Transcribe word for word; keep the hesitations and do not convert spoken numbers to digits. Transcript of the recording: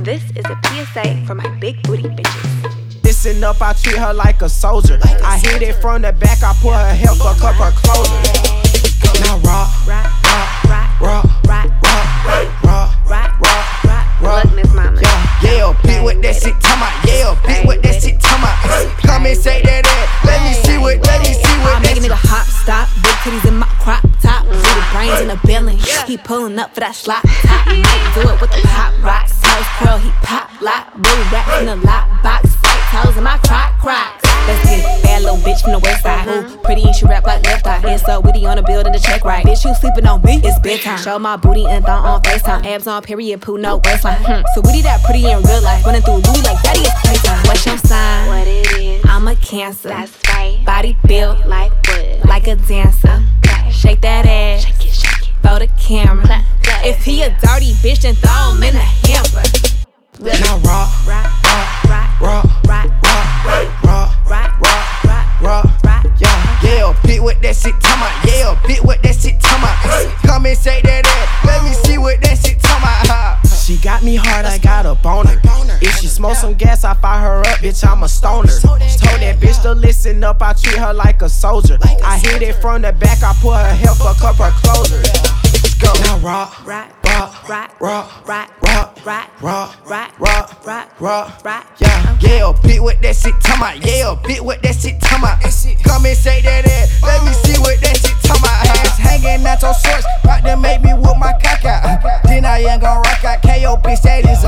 This is a P S A for my big booty bitches. Listen up, I treat her like a soldier. I hit it from the back, I put her hair, fuck up her clothes. Now rock, rock, rock, rock, rock, rock, rock, rock, rock, rock. Look, Miss Mama. Yeah, yeah, beat with that shit, tama. Yeah, beat with that shit, tama. Come and say that, that. Let me see what, let me see what. I make a nigga hop, stop. Big titties in my crop top. Little brains in the building. He pulling up for that slot top. Might do it with the pop rocks. Toes curl, he pop lock. Blue rap in the lock box. White toes in my croc crocs. Let's get it. Bad little bitch from the west side. Ooh, pretty and she rap like left eye. And so witty on the building to check right. Bitch, you sleeping on me? It's bedtime. Show my booty and thong on FaceTime. Abs on period, poo, no waistline. Hmm. So witty that pretty in real life. Running through Louis like daddy is playtime. What's your sign? What it is? I'm a Cancer. That's right. Body built Like wood. like a dancer. Okay. Shake that ass. Shake it, shake it. For the camera. Clap, clap. If he a dirty bitch, then throw him in the hamper. Now rock, Rock, rock, rock, rock, rock, rock, rock, rock, rock, rock, rock, rock, rock. yeah, yeah, beat with that shit, tama. Yeah, beat with that shit, tama. Come and say that, that. Let me see what that shit, tama. She got me hard, I got a boner. If she smoke some gas, I fire her up, bitch, I'm a stoner. Told that bitch to listen up, I treat her like a soldier. I hit it from the back, I put her hair, fuck up her clothes. Let's go. Now rock, Rock, rock, rock, rock, rock, rock, rock, rock, rock, rock, rock, rock, rock. yeah, yeah, beat with that shit, tama. Yeah, beat with that shit, tama. Come and say that, that. Let me see what that shit, tama. Ass hanging out your shorts, about to make me whoop my cock out. Then I ain't gon' rock out, K O bitch, that is